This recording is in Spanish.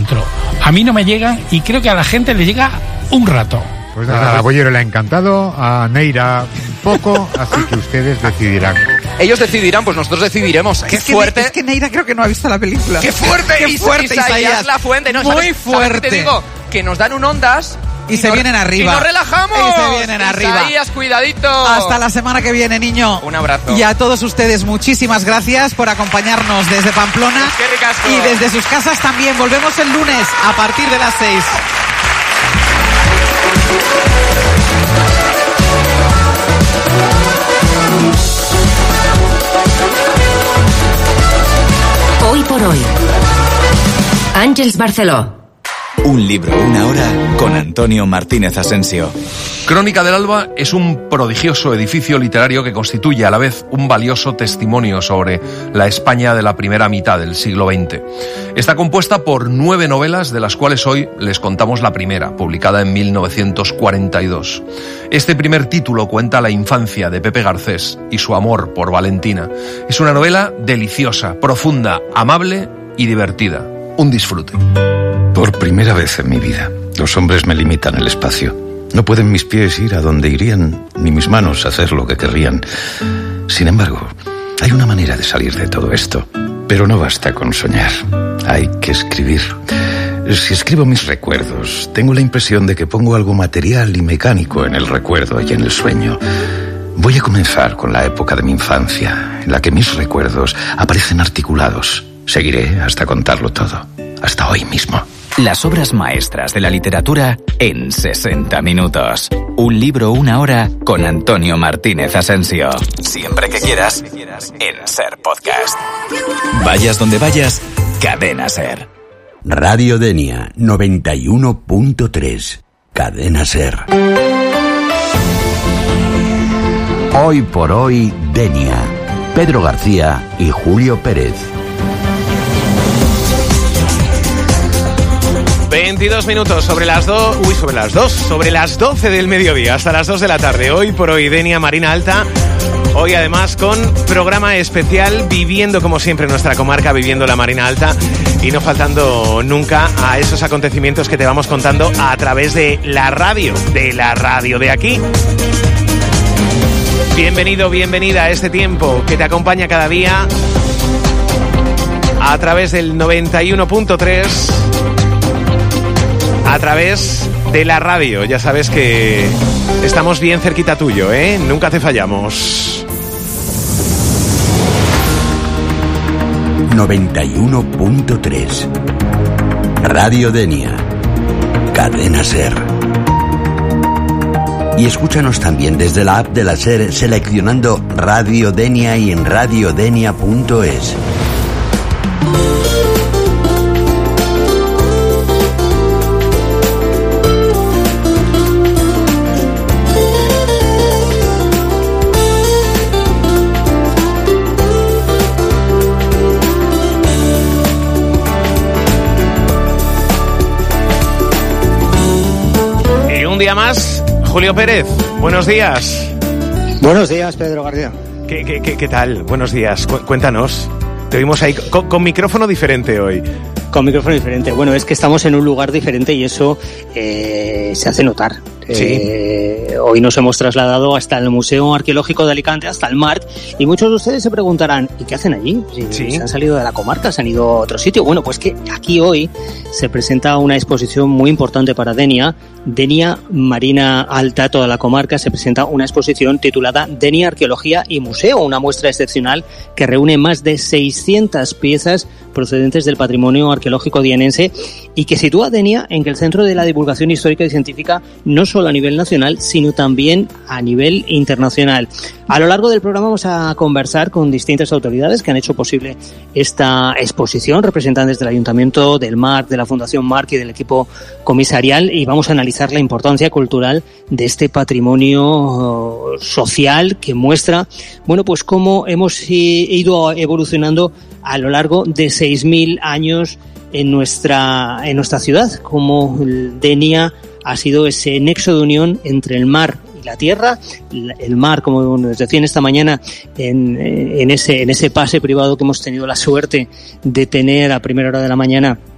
dentro. A mí no me llegan y creo que a la gente le llega un rato. Pues nada, a Bollero le ha encantado, a Neira poco, así que ustedes decidirán. Ellos decidirán, pues nosotros decidiremos. ¡Qué fuerte! Es que Neira creo que no ha visto la película. ¡Qué fuerte! ¡Qué fuerte, Isaías! La fuente, ¿no? Muy fuerte. Te digo que nos dan un ondas y se vienen arriba. ¡Y nos relajamos! Y se vienen arriba. Isaías, cuidadito. Hasta la semana que viene, niño. Un abrazo. Y a todos ustedes, muchísimas gracias por acompañarnos desde Pamplona. Pues ¡qué ricasco! Y desde sus casas también. Volvemos el lunes a partir de las 6. Hoy por hoy. Àngels Barceló. Un libro, una hora, con Antonio Martínez Asensio. Crónica del Alba es un prodigioso edificio literario que constituye a la vez un valioso testimonio sobre la España de la primera mitad del siglo XX. Está compuesta por 9 novelas, de las cuales hoy les contamos la primera, publicada en 1942. Este primer título cuenta la infancia de Pepe Garcés y su amor por Valentina. Es una novela deliciosa, profunda, amable y divertida. Un disfrute. Por primera vez en mi vida, los hombres me limitan el espacio. No pueden mis pies ir a donde irían, ni mis manos hacer lo que querrían. Sin embargo, hay una manera de salir de todo esto. Pero no basta con soñar. Hay que escribir. Si escribo mis recuerdos, tengo la impresión de que pongo algo material y mecánico en el recuerdo y en el sueño. Voy a comenzar con la época de mi infancia, en la que mis recuerdos aparecen articulados. Seguiré hasta contarlo todo, hasta hoy mismo. Las obras maestras de la literatura en 60 minutos. Un libro, una hora, con Antonio Martínez Asensio. Siempre que quieras, en Ser Podcast. Vayas donde vayas, Cadena Ser. Radio Denia 91.3. Cadena Ser. Hoy por hoy, Denia. Pedro García y Julio Pérez. 22 minutos sobre las 12 del mediodía, hasta las 2 de la tarde. Hoy por hoy, Denia, Marina Alta. Hoy además con programa especial, viviendo como siempre nuestra comarca, viviendo la Marina Alta y no faltando nunca a esos acontecimientos que te vamos contando a través de la radio de aquí. Bienvenido, bienvenida a este tiempo que te acompaña cada día a través del 91.3, a través de la radio. Ya sabes que estamos bien cerquita tuyo, ¿eh? Nunca te fallamos. 91.3. Radio Denia. Cadena Ser. Y escúchanos también desde la app de la SER seleccionando Radio Denia y en radiodenia.es. Y un día más, Julio Pérez, buenos días. Buenos días, Pedro García. ¿Qué tal? Buenos días, cuéntanos. Te vimos ahí con micrófono diferente hoy. Con micrófono diferente. Bueno, es que estamos en un lugar diferente y eso se hace notar. Sí. Hoy nos hemos trasladado hasta el Museo Arqueológico de Alicante, hasta el MARC, y muchos de ustedes se preguntarán, ¿y qué hacen allí? Si se han salido de la comarca, se han ido a otro sitio. Bueno, pues que aquí hoy se presenta una exposición muy importante para Denia, Marina Alta, toda la comarca. Se presenta una exposición titulada Denia Arqueología y Museo, una muestra excepcional que reúne más de 600 piezas procedentes del patrimonio arqueológico dienense y que sitúa a Denia en el centro de la divulgación histórica y científica, no solo a nivel nacional, sino también a nivel internacional. A lo largo del programa vamos a conversar con distintas autoridades que han hecho posible esta exposición, representantes del Ayuntamiento, del MARC, de la Fundación MARC y del equipo comisarial, y vamos a analizar la importancia cultural de este patrimonio social que muestra, bueno, pues cómo hemos ido evolucionando a lo largo de 6.000 años en nuestra ciudad, como Denia ha sido ese nexo de unión entre el mar y la tierra. El mar, como nos decían esta mañana en ese pase privado que hemos tenido la suerte de tener a primera hora de la mañana